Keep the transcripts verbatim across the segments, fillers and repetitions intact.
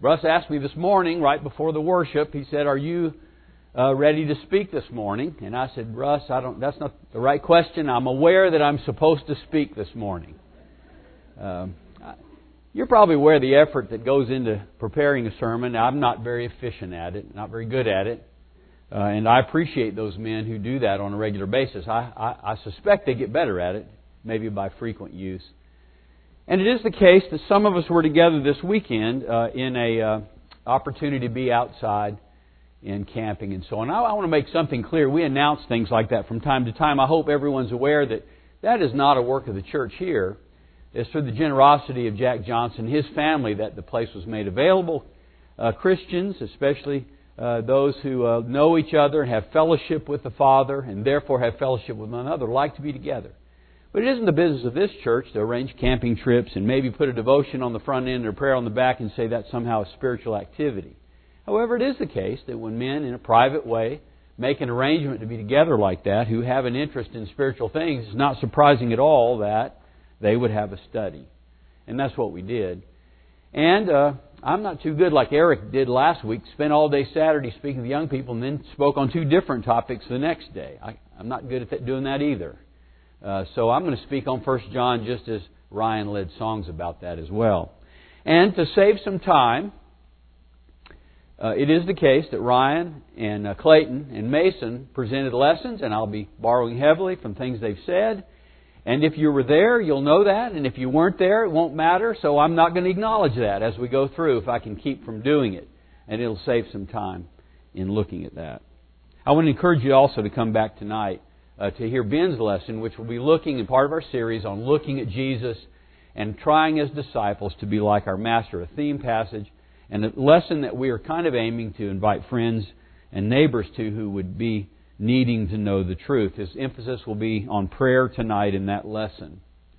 Russ asked me this morning, right before the worship, he said, "Are you uh, ready to speak this morning?" And I said, "Russ, I don't. That's not the right question. I'm aware that I'm supposed to speak this morning." Um, you're probably aware of the effort that goes into preparing a sermon. I'm not very efficient at it, not very good at it. Uh, and I appreciate those men who do that on a regular basis. I, I, I suspect they get better at it, maybe by frequent use. And it is the case that some of us were together this weekend uh, in a uh, opportunity to be outside in camping and so on. I, I want to make something clear. We announce things like that from time to time. I hope everyone's aware that that is not a work of the church here. It's through the generosity of Jack Johnson, his family, that the place was made available. Uh, Christians, especially uh, those who uh, know each other and have fellowship with the Father and therefore have fellowship with one another, like to be together. But it isn't the business of this church to arrange camping trips and maybe put a devotion on the front end or a prayer on the back and say that's somehow a spiritual activity. However, it is the case that when men in a private way make an arrangement to be together like that, who have an interest in spiritual things, it's not surprising at all that they would have a study. And that's what we did. And uh, I'm not too good like Eric did last week, spent all day Saturday speaking to young people and then spoke on two different topics the next day. I, I'm not good at that, doing that either. Uh, so I'm going to speak on First John just as Ryan led songs about that as well. And to save some time, uh, it is the case that Ryan and uh, Clayton and Mason presented lessons, and I'll be borrowing heavily from things they've said. And if you were there, you'll know that. And if you weren't there, it won't matter. So I'm not going to acknowledge that as we go through if I can keep from doing it. And it'll save some time in looking at that. I want to encourage you also to come back tonight Uh, to hear Ben's lesson, which will be looking in part of our series on looking at Jesus and trying as disciples to be like our Master, a theme passage and a lesson that we are kind of aiming to invite friends and neighbors to who would be needing to know the truth. His emphasis will be on prayer tonight in that lesson.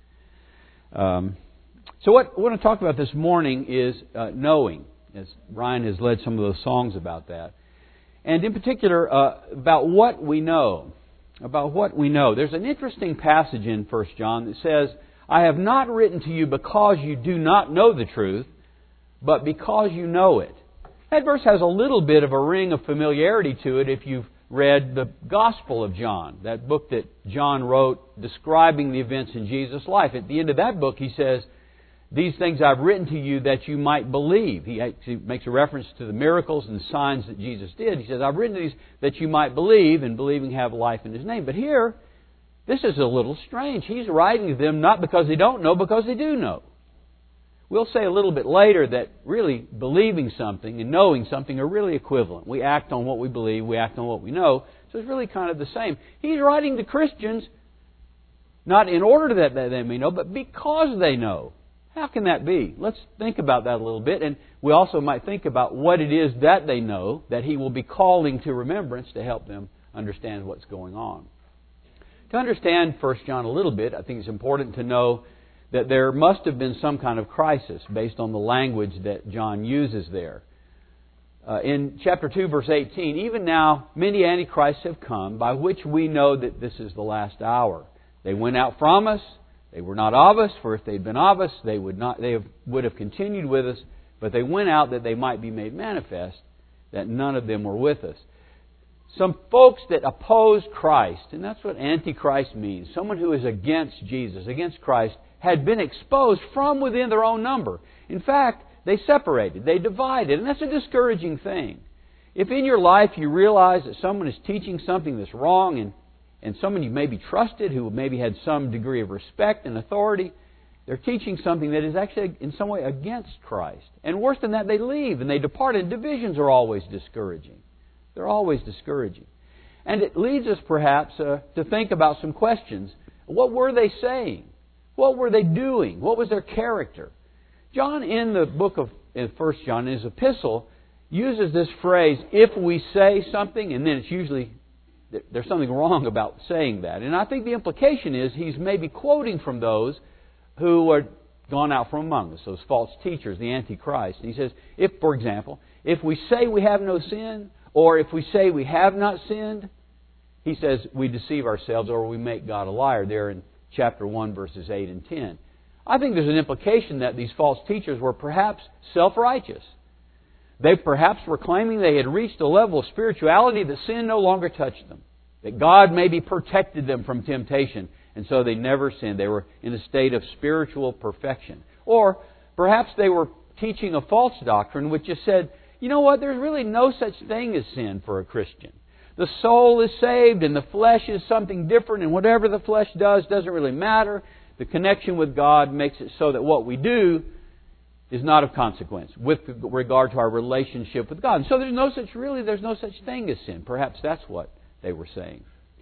Um, so what I want to talk about this morning is uh, knowing, as Ryan has led some of those songs about that. And in particular, uh, about what we know. About what we know. There's an interesting passage in First John that says, "I have not written to you because you do not know the truth, but because you know it." That verse has a little bit of a ring of familiarity to it if you've read the Gospel of John, that book that John wrote describing the events in Jesus' life. At the end of that book, he says, "These things I've written to you that you might believe." He actually makes a reference to the miracles and signs that Jesus did. He says, "I've written these that you might believe, and believing have life in His name." But here, this is a little strange. He's writing to them not because they don't know, because they do know. We'll say a little bit later that really believing something and knowing something are really equivalent. We act on what we believe, we act on what we know. So it's really kind of the same. He's writing to Christians not in order that they may know, but because they know. How can that be? Let's think about that a little bit. And we also might think about what it is that they know that He will be calling to remembrance to help them understand what's going on. To understand First John a little bit, I think it's important to know that there must have been some kind of crisis based on the language that John uses there. Uh, in chapter two, verse eighteen, "Even now many antichrists have come, by which we know that this is the last hour. They went out from us. They were not of us, for if they'd been of us, they would not. They have, would have continued with us. But they went out that they might be made manifest, that none of them were with us." Some folks that oppose Christ, and that's what Antichrist means, someone who is against Jesus, against Christ, had been exposed from within their own number. In fact, they separated, they divided, and that's a discouraging thing. If in your life you realize that someone is teaching something that's wrong and And someone you maybe trusted, who maybe had some degree of respect and authority, they're teaching something that is actually in some way against Christ. And worse than that, they leave and they depart. And divisions are always discouraging. They're always discouraging. And it leads us perhaps uh, to think about some questions. What were they saying? What were they doing? What was their character? John, in the book of in First John, in his epistle, uses this phrase, "if we say something," and then it's usually there's something wrong about saying that. And I think the implication is he's maybe quoting from those who are gone out from among us, those false teachers, the Antichrist. And he says, if, for example, if we say we have no sin, or if we say we have not sinned, he says we deceive ourselves or we make God a liar, there in chapter one, verses eight and ten. I think there's an implication that these false teachers were perhaps self-righteous. They perhaps were claiming they had reached a level of spirituality that sin no longer touched them. That God maybe protected them from temptation, and so they never sinned. They were in a state of spiritual perfection. Or perhaps they were teaching a false doctrine which just said, you know what, there's really no such thing as sin for a Christian. The soul is saved and the flesh is something different, and whatever the flesh does doesn't really matter. The connection with God makes it so that what we do is not of consequence with regard to our relationship with God. And so there's no such, really, there's no such thing as sin. Perhaps that's what they were saying.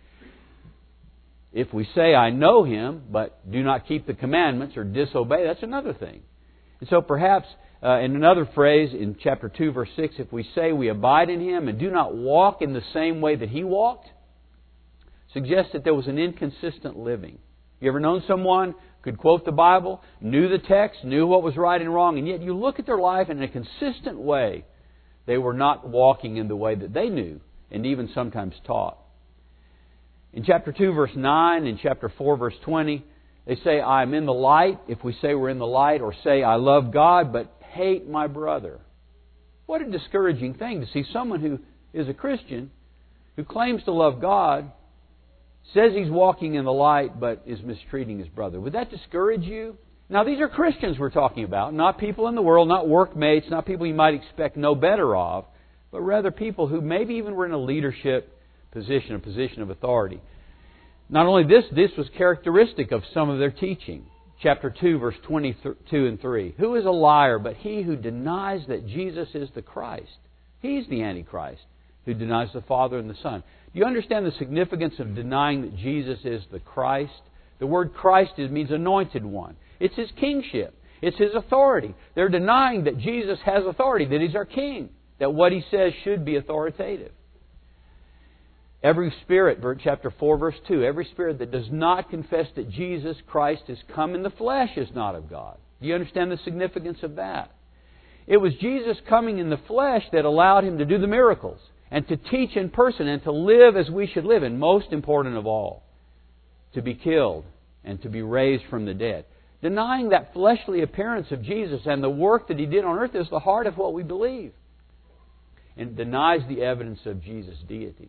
If we say, I know Him, but do not keep the commandments or disobey, that's another thing. And so perhaps, uh, in another phrase in chapter two, verse six, if we say we abide in Him and do not walk in the same way that He walked, suggests that there was an inconsistent living. You ever known someone who could quote the Bible, knew the text, knew what was right and wrong, and yet you look at their life and in a consistent way, they were not walking in the way that they knew and even sometimes taught. In chapter two, verse nine, and chapter four, verse twenty, they say, I am in the light, if we say we're in the light, or say, I love God, but hate my brother. What a discouraging thing to see someone who is a Christian, who claims to love God, says he's walking in the light, but is mistreating his brother. Would that discourage you? Now, these are Christians we're talking about, not people in the world, not workmates, not people you might expect no better of, but rather people who maybe even were in a leadership position, a position of authority. Not only this, this was characteristic of some of their teaching. Chapter two, verse twenty-two and three. Who is a liar but he who denies that Jesus is the Christ? He's the Antichrist who denies the Father and the Son. Do you understand the significance of denying that Jesus is the Christ? The word Christ means anointed one. It's His kingship. It's His authority. They're denying that Jesus has authority, that He's our King, that what He says should be authoritative. Every spirit, chapter four, verse two, every spirit that does not confess that Jesus Christ has come in the flesh is not of God. Do you understand the significance of that? It was Jesus coming in the flesh that allowed Him to do the miracles and to teach in person and to live as we should live, and most important of all, to be killed and to be raised from the dead. Denying that fleshly appearance of Jesus and the work that He did on earth is the heart of what we believe, and denies the evidence of Jesus' deity.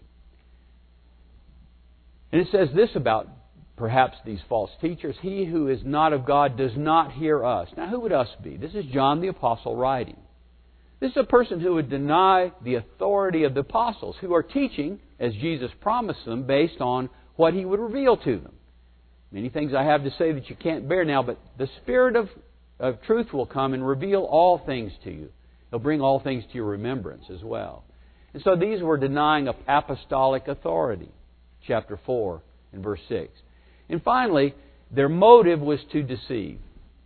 And it says this about perhaps these false teachers: he who is not of God does not hear us. Now, who would us be? This is John the Apostle writing. This is a person who would deny the authority of the apostles, who are teaching, as Jesus promised them, based on what He would reveal to them. Many things I have to say that you can't bear now, but the Spirit of, of truth will come and reveal all things to you. He'll bring all things to your remembrance as well. And so these were denying apostolic authority. Chapter four and verse six. And finally, their motive was to deceive.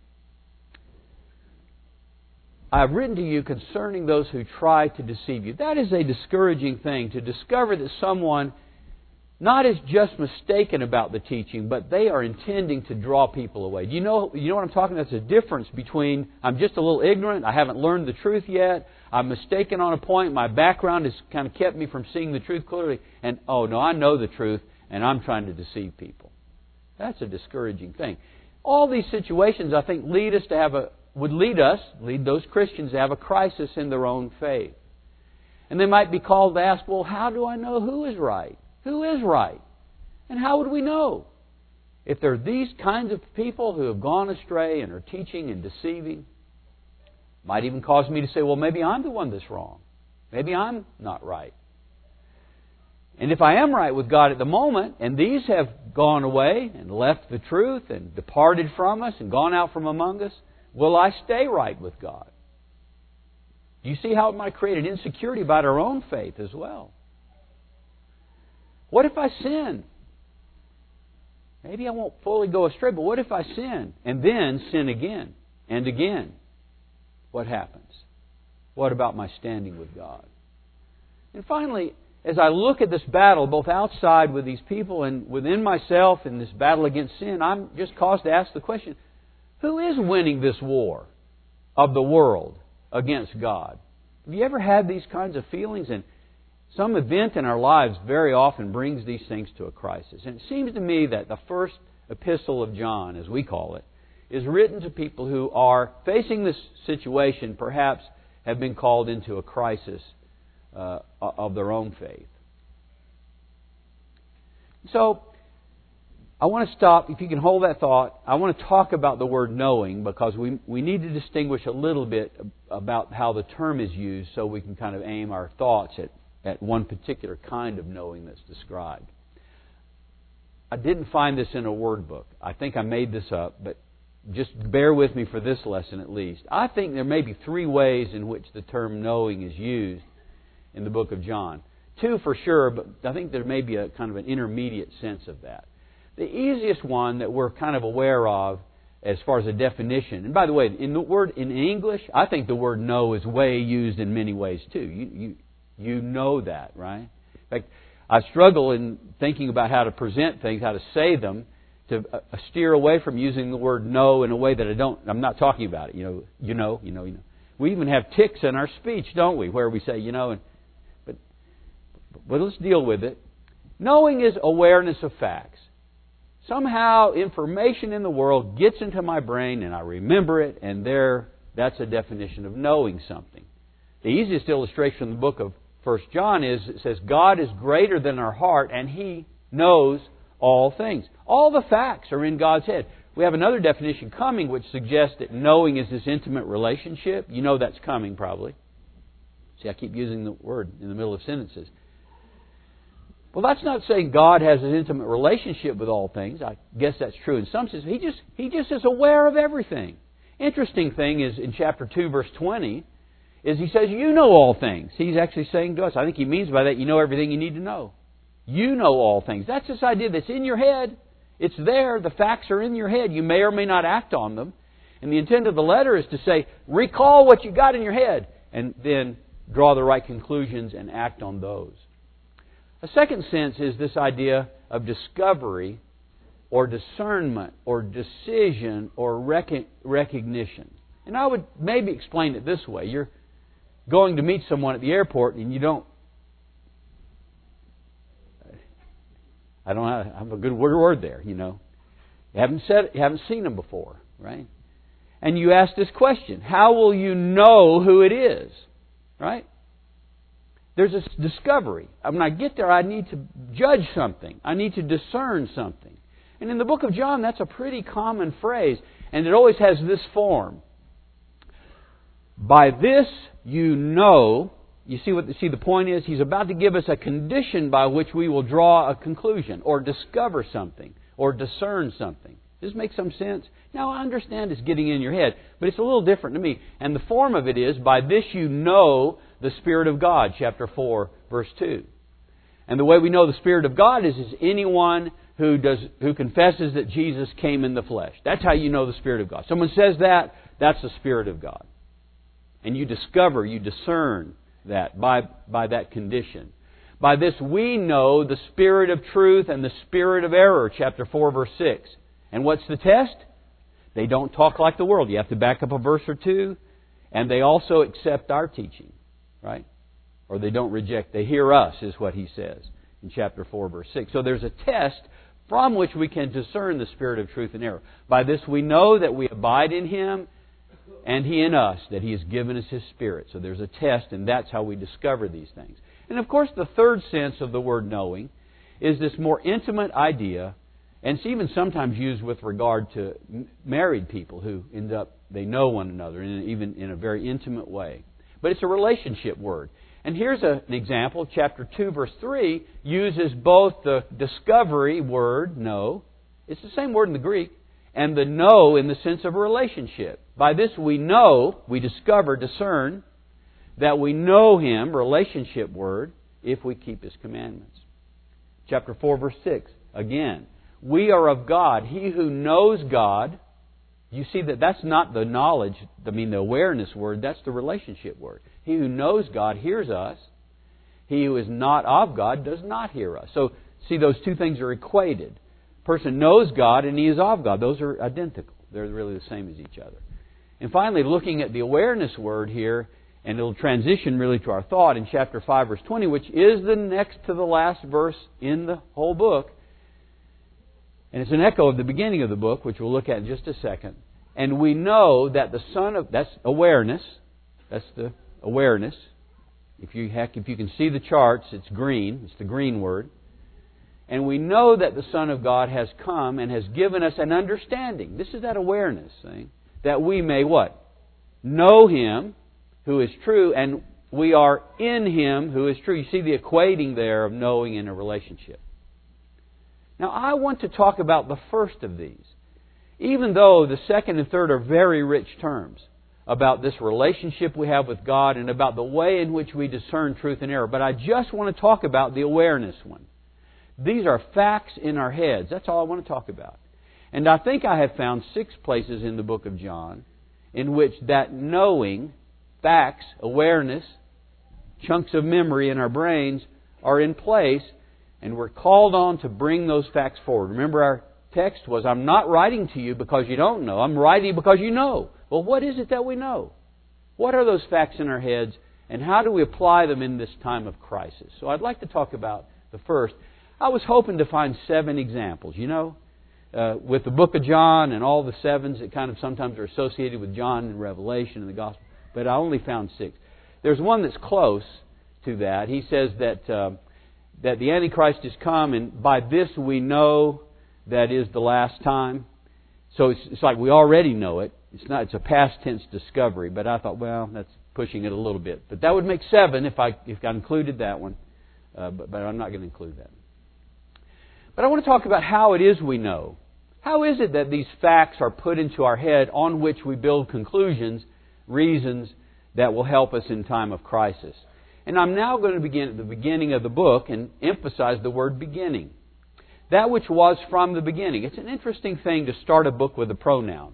I have written to you concerning those who try to deceive you. That is a discouraging thing, to discover that someone not is just mistaken about the teaching, but they are intending to draw people away. Do you know, you know what I'm talking about? There's a difference between I'm just a little ignorant, I haven't learned the truth yet, I'm mistaken on a point, my background has kind of kept me from seeing the truth clearly, and oh no, I know the truth, and I'm trying to deceive people. That's a discouraging thing. All these situations, I think, lead us to have a would lead us, lead those Christians to have a crisis in their own faith. And they might be called to ask, well, how do I know who is right? Who is right? And how would we know? If there are these kinds of people who have gone astray and are teaching and deceiving, might even cause me to say, well, maybe I'm the one that's wrong. Maybe I'm not right. And if I am right with God at the moment, and these have gone away and left the truth and departed from us and gone out from among us, will I stay right with God? Do you see how it might create an insecurity about our own faith as well? What if I sin? Maybe I won't fully go astray, but what if I sin and then sin again and again? What happens? What about my standing with God? And finally, as I look at this battle, both outside with these people and within myself in this battle against sin, I'm just caused to ask the question, who is winning this war of the world against God? Have you ever had these kinds of feelings? And some event in our lives very often brings these things to a crisis. And it seems to me that the first epistle of John, as we call it, is written to people who are facing this situation perhaps have been called into a crisis uh, of their own faith. So, I want to stop, if you can hold that thought, I want to talk about the word knowing, because we we need to distinguish a little bit about how the term is used so we can kind of aim our thoughts at, at one particular kind of knowing that's described. I didn't find this in a word book. I think I made this up, but just bear with me for this lesson at least. I think there may be three ways in which the term knowing is used in the book of John. Two for sure, but I think there may be a kind of an intermediate sense of that. The easiest one that we're kind of aware of as far as a definition, and by the way, in the word in English, I think the word know is way used in many ways too. You you you know that, right? In fact, I struggle in thinking about how to present things, how to say them, to uh, steer away from using the word know in a way that I don't. I'm not talking about it. You know, you know, you know, you know. We even have tics in our speech, don't we, where we say you know. And, but but let's deal with it. Knowing is awareness of facts. Somehow information in the world gets into my brain and I remember it, and there, that's a definition of knowing something. The easiest illustration in the book of First John is, it says, God is greater than our heart and He knows all things. All the facts are in God's head. We have another definition coming which suggests that knowing is this intimate relationship. You know that's coming probably. See, I keep using the word in the middle of sentences. Well, that's not saying God has an intimate relationship with all things. I guess that's true in some sense. He just He just is aware of everything. Interesting thing is in chapter two, verse twenty, is He says, you know all things. He's actually saying to us, I think He means by that, you know everything you need to know. You know all things. That's this idea that's in your head. It's there. The facts are in your head. You may or may not act on them. And the intent of the letter is to say, recall what you got in your head, and then draw the right conclusions and act on those. A second sense is this idea of discovery or discernment or decision or rec- recognition. And I would maybe explain it this way. You're going to meet someone at the airport and you don't... I don't have a good word there, you know. You haven't said, you haven't seen them before, right? And you ask this question, how will you know who it is? Right? There's a discovery. When I get there, I need to judge something. I need to discern something. And in the book of John, that's a pretty common phrase. And it always has this form. By this you know. You see what see the point is? He's about to give us a condition by which we will draw a conclusion or discover something or discern something. Does this make some sense? Now, I understand it's getting in your head, but it's a little different to me. And the form of it is, by this you know the Spirit of God, chapter four, verse two. And the way we know the Spirit of God is, is anyone who does who confesses that Jesus came in the flesh. That's how you know the Spirit of God. Someone says that, that's the Spirit of God. And you discover, you discern that by, by that condition. By this we know the spirit of truth and the spirit of error, chapter four, verse six. And what's the test? They don't talk like the world. You have to back up a verse or two. And they also accept our teaching, right? Or they don't reject. They hear us, is what he says in chapter four, verse six. So there's a test from which we can discern the spirit of truth and error. By this we know that we abide in Him and He in us, that He has given us His Spirit. So there's a test, and that's how we discover these things. And of course, the third sense of the word knowing is this more intimate idea, and it's even sometimes used with regard to married people who end up, they know one another, in, even in a very intimate way. But it's a relationship word. And here's a, an example. Chapter two, verse three uses both the discovery word, know, it's the same word in the Greek, and the know in the sense of a relationship. By this we know, we discover, discern, that we know Him, relationship word, if we keep His commandments. Chapter four, verse six, again, we are of God. He who knows God, you see that that's not the knowledge, I mean the awareness word, that's the relationship word. He who knows God hears us. He who is not of God does not hear us. So, see, those two things are equated. A person knows God and he is of God. Those are identical. They're really the same as each other. And finally, looking at the awareness word here, and it'll transition really to our thought in chapter five, verse twenty, which is the next to the last verse in the whole book. And it's an echo of the beginning of the book, which we'll look at in just a second. And we know that the Son of... That's awareness. That's the awareness. If you heck, if you can see the charts, it's green. It's the green word. And we know that the Son of God has come and has given us an understanding. This is that awareness thing. That we may what? Know Him who is true, and we are in Him who is true. You see the equating there of knowing in a relationship. Now, I want to talk about the first of these. Even though the second and third are very rich terms about this relationship we have with God and about the way in which we discern truth and error. But I just want to talk about the awareness one. These are facts in our heads. That's all I want to talk about. And I think I have found six places in the book of John in which that knowing, facts, awareness, chunks of memory in our brains are in place, and we're called on to bring those facts forward. Remember, our text was, I'm not writing to you because you don't know. I'm writing because you know. Well, what is it that we know? What are those facts in our heads, and how do we apply them in this time of crisis? So I'd like to talk about the first. I was hoping to find seven examples. You know, uh, with the book of John and all the sevens that kind of sometimes are associated with John and Revelation and the Gospel, but I only found six. There's one that's close to that. He says that uh, that the Antichrist has come, and by this we know that is the last time. So it's, it's like we already know it. It's not. It's a past tense discovery. But I thought, well, that's pushing it a little bit. But that would make seven if I if I included that one. Uh, but, but I'm not going to include that. But I want to talk about how it is we know. How is it that these facts are put into our head on which we build conclusions, reasons that will help us in time of crisis? And I'm now going to begin at the beginning of the book and emphasize the word beginning. That which was from the beginning. It's an interesting thing to start a book with a pronoun.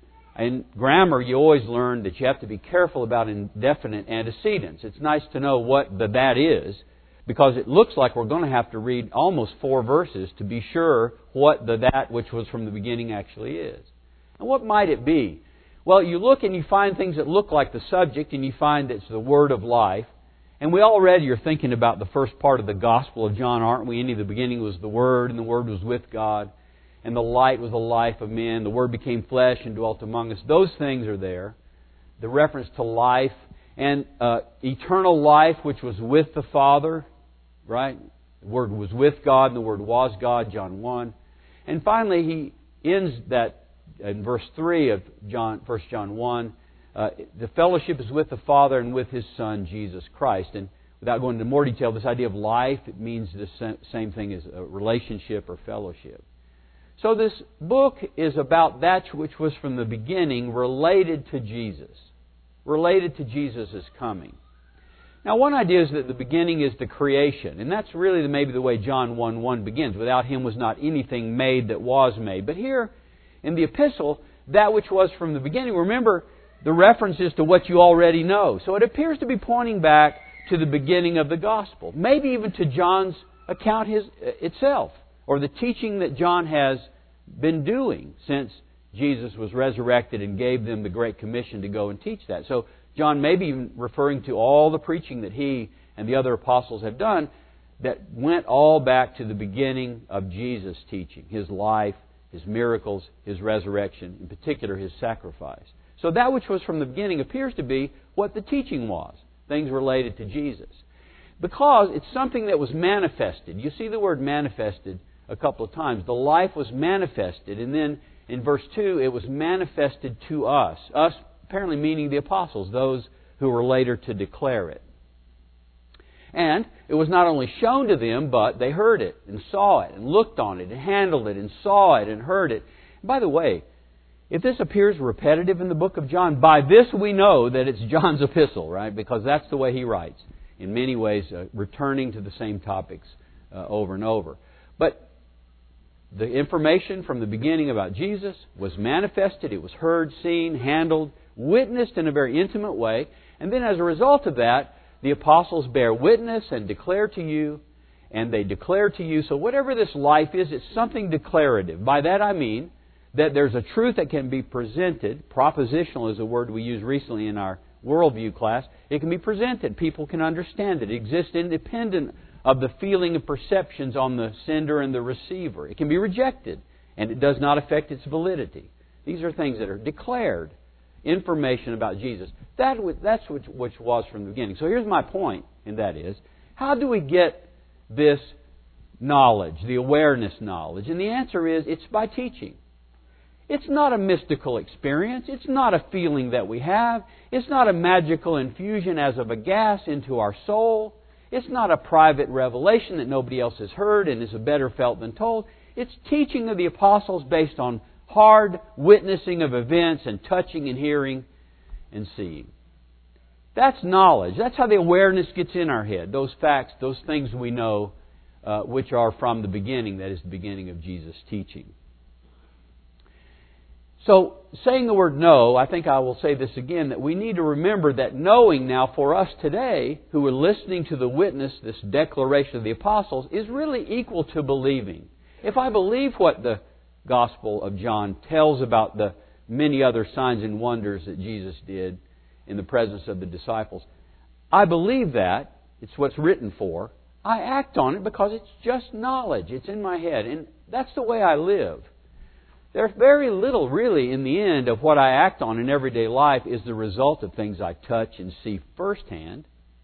In grammar, you always learn that you have to be careful about indefinite antecedents. It's nice to know what the that is, because it looks like we're going to have to read almost four verses to be sure what the that which was from the beginning actually is. And what might it be? Well, you look and you find things that look like the subject, and you find it's the word of life. And we already are thinking about the first part of the Gospel of John, aren't we? In the beginning was the Word, and the Word was with God, and the light was the life of men. The Word became flesh and dwelt among us. Those things are there. The reference to life and uh, eternal life, which was with the Father, right? The Word was with God, and the Word was God, John one. And finally, he ends that in verse three of John, First John one. Uh, the fellowship is with the Father and with His Son, Jesus Christ. And without going into more detail, this idea of life, it means the same thing as a relationship or fellowship. So this book is about that which was from the beginning related to Jesus. Related to Jesus' coming. Now, one idea is that the beginning is the creation. And that's really maybe the way John one one begins. Without Him was not anything made that was made. But here, in the epistle, that which was from the beginning, remember, the reference is to what you already know. So it appears to be pointing back to the beginning of the Gospel. Maybe even to John's account his, itself. Or the teaching that John has been doing since Jesus was resurrected and gave them the Great Commission to go and teach that. So John may be even referring to all the preaching that he and the other apostles have done that went all back to the beginning of Jesus' teaching. His life, His miracles, His resurrection, in particular His sacrifice. So that which was from the beginning appears to be what the teaching was, things related to Jesus. Because it's something that was manifested. You see the word manifested a couple of times. The life was manifested, and then in verse two, it was manifested to us. Us, apparently meaning the apostles, those who were later to declare it. And it was not only shown to them, but they heard it, and saw it, and looked on it, and handled it, and saw it, and heard it. And by the way, if this appears repetitive in the book of John, by this we know that it's John's epistle, right? Because that's the way he writes. In many ways, uh, returning to the same topics uh, over and over. But the information from the beginning about Jesus was manifested. It was heard, seen, handled, witnessed in a very intimate way. And then as a result of that, the apostles bear witness and declare to you, and they declare to you. So whatever this life is, it's something declarative. By that I mean that there's a truth that can be presented. Propositional is a word we used recently in our worldview class. It can be presented. People can understand it. It exists independent of the feeling and perceptions on the sender and the receiver. It can be rejected, and it does not affect its validity. These are things that are declared. information about Jesus. That was, that's which, which was from the beginning. So here's my point, and that is, how do we get this knowledge, the awareness knowledge? And the answer is, it's by teaching. It's not a mystical experience. It's not a feeling that we have. It's not a magical infusion as of a gas into our soul. It's not a private revelation that nobody else has heard and is better felt than told. It's teaching of the apostles based on hard witnessing of events and touching and hearing and seeing. That's knowledge. That's how the awareness gets in our head. Those facts, those things we know, uh, which are from the beginning, that is the beginning of Jesus' teaching. So, saying the word know, I think I will say this again, that we need to remember that knowing now for us today, who are listening to the witness, this declaration of the apostles, is really equal to believing. If I believe what the Gospel of John tells about the many other signs and wonders that Jesus did in the presence of the disciples, I believe that. It's what's written for. I act on it because it's just knowledge. It's in my head. And that's the way I live. There's very little, really, in the end of what I act on in everyday life is the result of things I touch and see firsthand.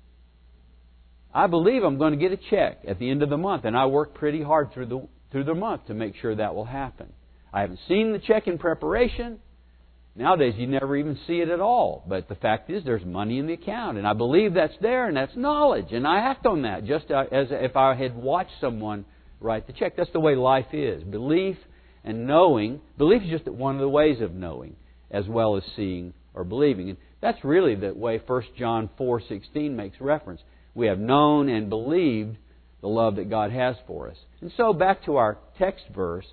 I believe I'm going to get a check at the end of the month, and I work pretty hard through the through the month to make sure that will happen. I haven't seen the check in preparation. Nowadays, you never even see it at all. But the fact is, there's money in the account, and I believe that's there, and that's knowledge, and I act on that just as if I had watched someone write the check. That's the way life is. Belief and knowing. Belief is just one of the ways of knowing, as well as seeing or believing. And that's really the way First John four sixteen makes reference. We have known and believed the love that God has for us. And so back to our text verse,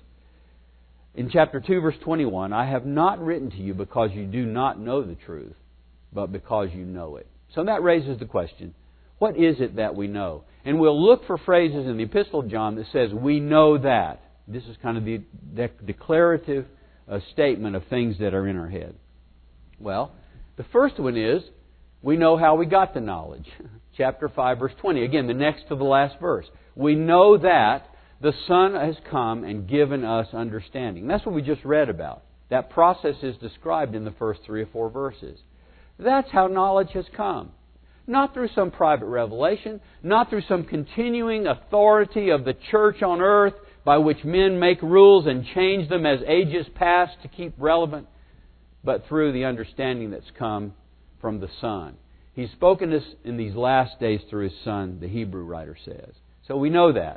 in chapter two, verse twenty-one, I have not written to you because you do not know the truth, but because you know it. So that raises the question, what is it that we know? And we'll look for phrases in the Epistle of John that says, we know that. This is kind of the de- declarative uh, statement of things that are in our head. Well, the first one is, we know how we got the knowledge. Chapter five, verse twenty. Again, the next to the last verse. We know that the Son has come and given us understanding. That's what we just read about. That process is described in the first three or four verses. That's how knowledge has come. Not through some private revelation, not through some continuing authority of the church on earth by which men make rules and change them as ages pass to keep relevant, but through the understanding that's come from the Son. He's spoken this in these last days through His Son, the Hebrew writer says. So we know that.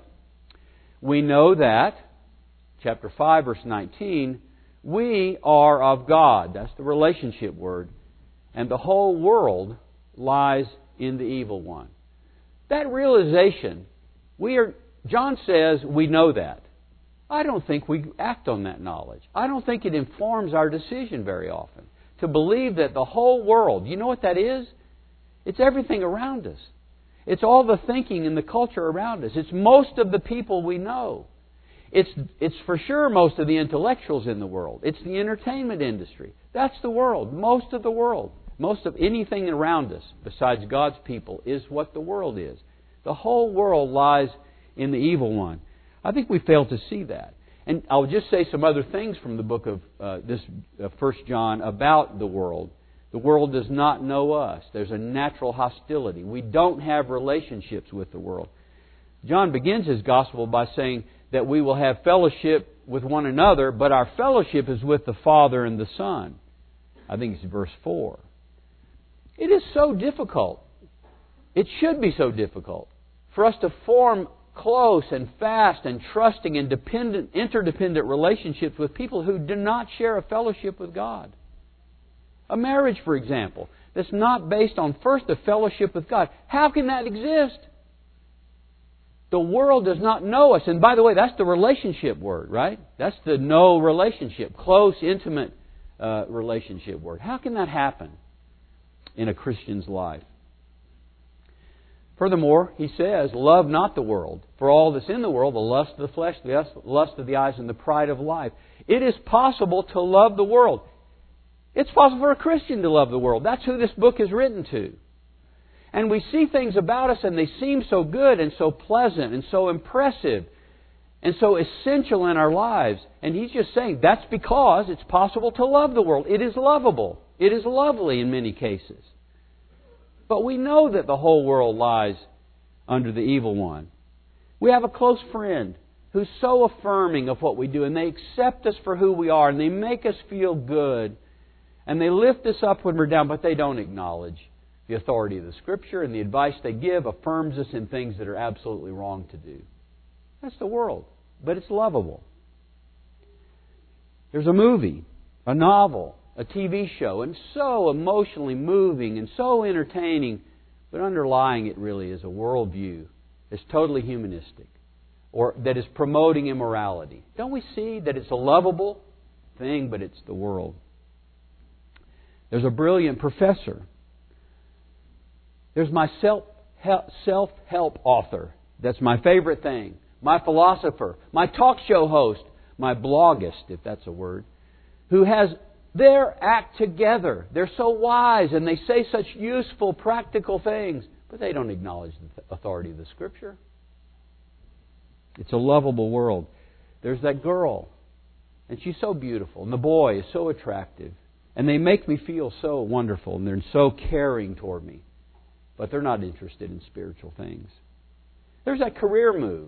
We know that, chapter five, verse nineteen, we are of God. That's the relationship word. And the whole world lies in the evil one. That realization, we are, John says we know that. I don't think we act on that knowledge. I don't think it informs our decision very often. To believe that the whole world, you know what that is? It's everything around us. It's all the thinking and the culture around us. It's most of the people we know. It's, it's for sure most of the intellectuals in the world. It's the entertainment industry. That's the world. Most of the world. Most of anything around us besides God's people is what the world is. The whole world lies in the evil one. I think we fail to see that. And I'll just say some other things from the book of uh, this uh, First John about the world. The world does not know us. There's a natural hostility. We don't have relationships with the world. John begins his gospel by saying that we will have fellowship with one another, but our fellowship is with the Father and the Son. I think it's verse four. It is so difficult. It should be so difficult for us to form close and fast and trusting and dependent, interdependent relationships with people who do not share a fellowship with God. A marriage, for example, that's not based on first a fellowship with God. How can that exist? The world does not know us. And by the way, that's the relationship word, right? That's the know relationship, close, intimate uh, relationship word. How can that happen in a Christian's life? Furthermore, he says, love not the world, for all that's in the world, the lust of the flesh, the lust of the eyes, and the pride of life. It is possible to love the world. It's possible for a Christian to love the world. That's who this book is written to. And we see things about us and they seem so good and so pleasant and so impressive and so essential in our lives. And he's just saying that's because it's possible to love the world. It is lovable. It is lovely in many cases. But we know that the whole world lies under the evil one. We have a close friend who's so affirming of what we do, and they accept us for who we are, and they make us feel good, and they lift us up when we're down, but they don't acknowledge the authority of the Scripture, and the advice they give affirms us in things that are absolutely wrong to do. That's the world, but it's lovable. There's a movie, a novel, a T V show, and so emotionally moving and so entertaining, but underlying it really is a worldview that's totally humanistic, or that is promoting immorality. Don't we see that it's a lovable thing, but it's the world? There's a brilliant professor. There's my self-help author. That's my favorite thing. My philosopher. My talk show host. My bloggist, if that's a word, who has their act together. They're so wise and they say such useful, practical things, but they don't acknowledge the authority of the Scripture. It's a lovable world. There's that girl, and she's so beautiful, and the boy is so attractive, and they make me feel so wonderful, and they're so caring toward me, but they're not interested in spiritual things. There's that career move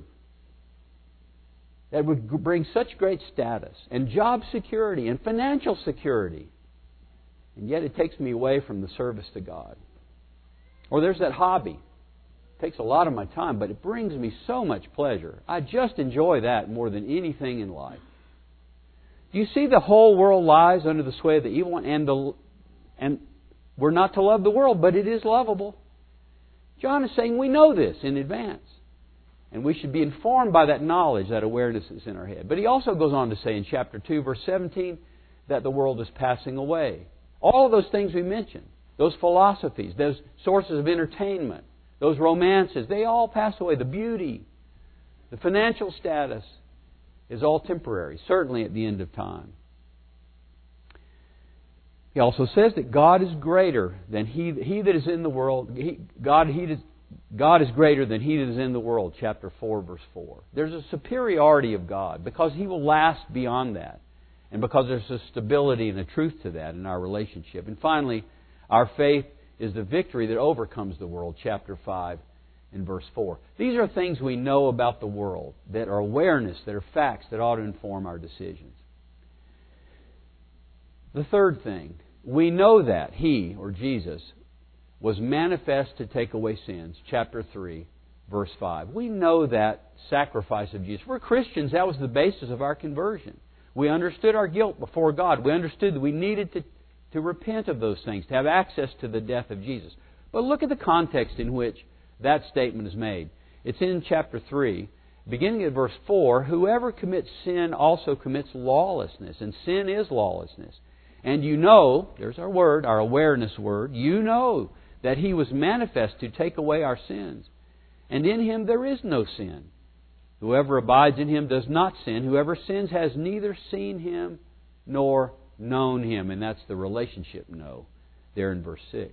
that would bring such great status and job security and financial security, and yet it takes me away from the service to God. Or there's that hobby. It takes a lot of my time, but it brings me so much pleasure. I just enjoy that more than anything in life. Do you see the whole world lies under the sway of the evil one? And, the, and we're not to love the world, but it is lovable. John is saying we know this in advance. And we should be informed by that knowledge, that awareness that's in our head. But he also goes on to say in chapter two, verse seventeen, that the world is passing away. All of those things we mentioned, those philosophies, those sources of entertainment, those romances, they all pass away. The beauty, the financial status is all temporary, certainly at the end of time. He also says that God is greater than he, he that is in the world. He, God, he does, God is greater than he that is in the world, chapter four, verse four. There's a superiority of God because He will last beyond that. And because there's a stability and a truth to that in our relationship. And finally, our faith is the victory that overcomes the world, chapter five and verse four. These are things we know about the world that are awareness, that are facts that ought to inform our decisions. The third thing, we know that He, or Jesus, was manifest to take away sins. Chapter three, verse five. We know that sacrifice of Jesus. We're Christians. That was the basis of our conversion. We understood our guilt before God. We understood that we needed to, to repent of those things, to have access to the death of Jesus. But look at the context in which that statement is made. It's in chapter three, beginning at verse four. Whoever commits sin also commits lawlessness, and sin is lawlessness. And you know, there's our word, our awareness word, you know that He was manifest to take away our sins. And in Him there is no sin. Whoever abides in Him does not sin. Whoever sins has neither seen Him nor known Him. And that's the relationship know there in verse six.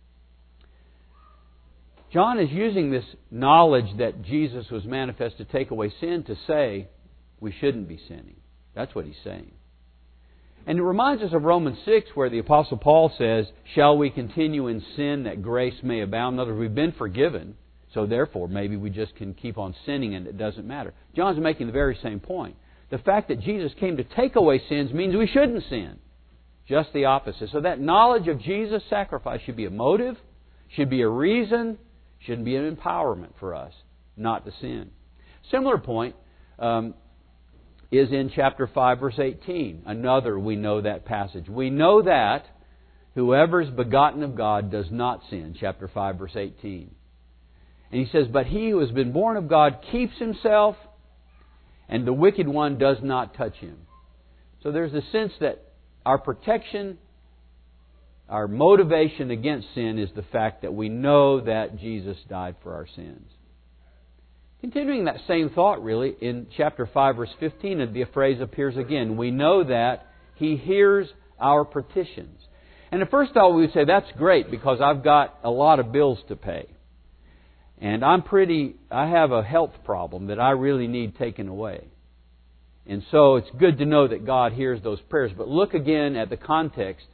John is using this knowledge that Jesus was manifest to take away sin to say we shouldn't be sinning. That's what he's saying. And it reminds us of Romans six, where the Apostle Paul says, shall we continue in sin that grace may abound? In other words, we've been forgiven, so therefore maybe we just can keep on sinning and it doesn't matter. John's making the very same point. The fact that Jesus came to take away sins means we shouldn't sin. Just the opposite. So that knowledge of Jesus' sacrifice should be a motive, should be a reason, shouldn't be an empowerment for us not to sin. Similar point um, is in chapter five, verse eighteen. Another, we know that passage. We know that whoever is begotten of God does not sin. Chapter five, verse eighteen. And he says, but he who has been born of God keeps himself, and the wicked one does not touch him. So there's a sense that our protection, our motivation against sin is the fact that we know that Jesus died for our sins. Continuing that same thought, really, in chapter five, verse fifteen, the phrase appears again. We know that He hears our petitions. And at first thought we would say, that's great because I've got a lot of bills to pay. And I'm pretty, I have a health problem that I really need taken away. And so it's good to know that God hears those prayers. But look again at the context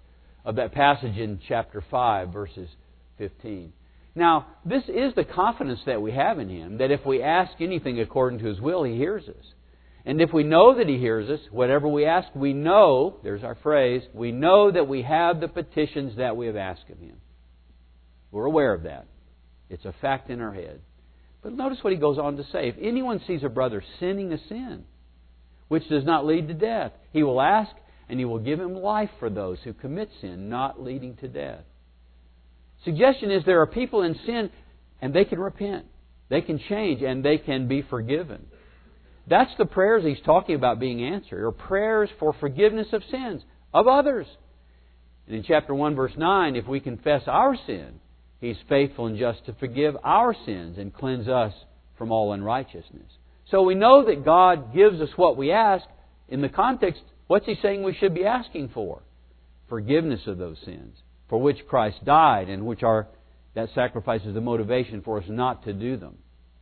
of that passage in chapter five, verses fifteen. Now, this is the confidence that we have in Him, that if we ask anything according to His will, He hears us. And if we know that He hears us, whatever we ask, we know, there's our phrase, we know that we have the petitions that we have asked of Him. We're aware of that. It's a fact in our head. But notice what he goes on to say. If anyone sees a brother sinning a sin, which does not lead to death, he will ask, and He will give him life for those who commit sin, not leading to death. Suggestion is there are people in sin, and they can repent. They can change, and they can be forgiven. That's the prayers he's talking about being answered, or prayers for forgiveness of sins of others. And in chapter one, verse nine, if we confess our sin, He's faithful and just to forgive our sins and cleanse us from all unrighteousness. So we know that God gives us what we ask. In the context, what's He saying we should be asking for? Forgiveness of those sins, for which Christ died, and which are that sacrifice is the motivation for us not to do them.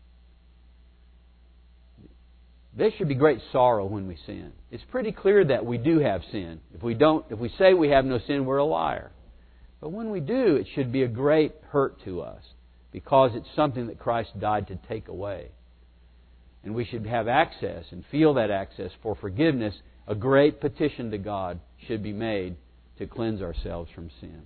There should be great sorrow when we sin. It's pretty clear that we do have sin. If we don't, if we say we have no sin, we're a liar. But when we do, it should be a great hurt to us, because it's something that Christ died to take away. And we should have access and feel that access for forgiveness. A great petition to God should be made to cleanse ourselves from sin.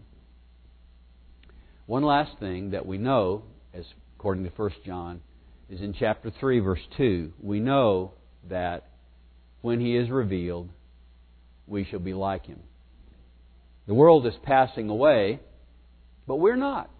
One last thing that we know, as according to First John, is in chapter three, verse two. We know that when He is revealed, we shall be like Him. The world is passing away, but we're not.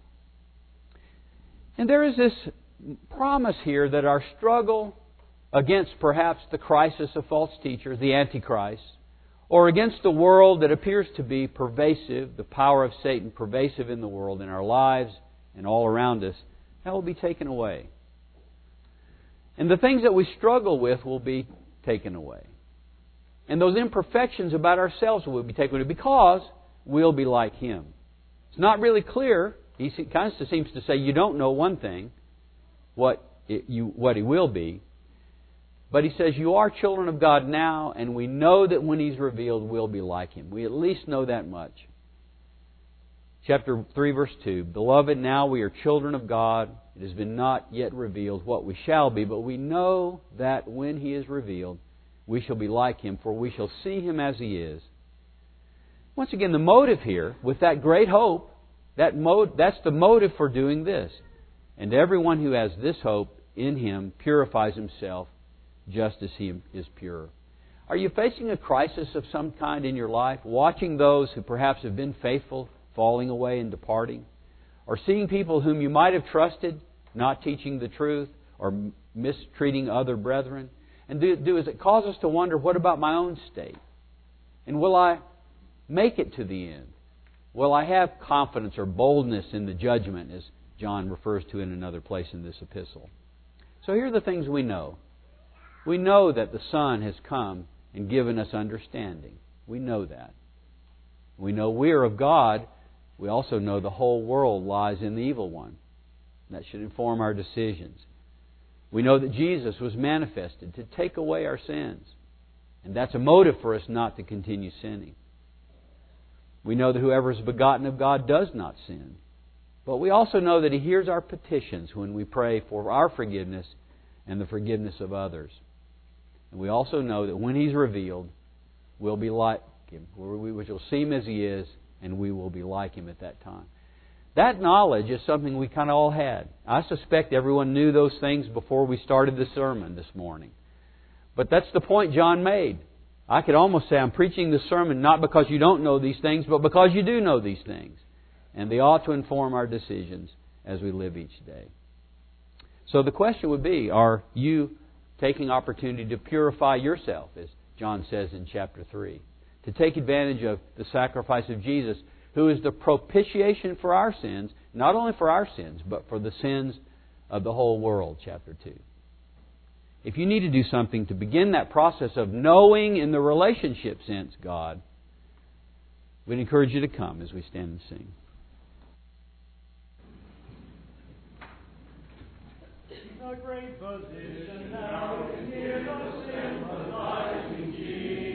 And there is this promise here that our struggle against perhaps the crisis of false teachers, the Antichrist, or against the world that appears to be pervasive, the power of Satan pervasive in the world, in our lives and all around us, that will be taken away. And the things that we struggle with will be taken away. And those imperfections about ourselves will be taken away because we'll be like Him. It's not really clear. He kind of seems to say you don't know one thing, what, it, you, what He will be. But He says you are children of God now, and we know that when He's revealed, we'll be like Him. We at least know that much. Chapter three, verse two. Beloved, now we are children of God. It has been not yet revealed what we shall be, but we know that when He is revealed, we shall be like Him, for we shall see Him as He is. Once again, the motive here, with that great hope, that mode, that's the motive for doing this. And everyone who has this hope in Him purifies himself just as He is pure. Are you facing a crisis of some kind in your life? Watching those who perhaps have been faithful falling away and departing? Or seeing people whom you might have trusted not teaching the truth or mistreating other brethren? And do, do, does it cause us to wonder, what about my own state? And will I make it to the end? Will I have confidence or boldness in the judgment, as John refers to in another place in this epistle? So here are the things we know. We know that the Son has come and given us understanding. We know that. We know we are of God. We also know the whole world lies in the evil one. That should inform our decisions. We know that Jesus was manifested to take away our sins. And that's a motive for us not to continue sinning. We know that whoever is begotten of God does not sin. But we also know that He hears our petitions when we pray for our forgiveness and the forgiveness of others. And we also know that when He's revealed, we'll be like Him. We will see Him as He is, and we will be like Him at that time. That knowledge is something we kind of all had. I suspect everyone knew those things before we started the sermon this morning. But that's the point John made. I could almost say I'm preaching this sermon not because you don't know these things, but because you do know these things. And they ought to inform our decisions as we live each day. So the question would be, are you taking opportunity to purify yourself, as John says in chapter three? To take advantage of the sacrifice of Jesus, who is the propitiation for our sins, not only for our sins, but for the sins of the whole world, chapter two. If you need to do something to begin that process of knowing in the relationship sense God, we'd encourage you to come as we stand and sing. The great physician now can hear no sin, but lies in Jesus.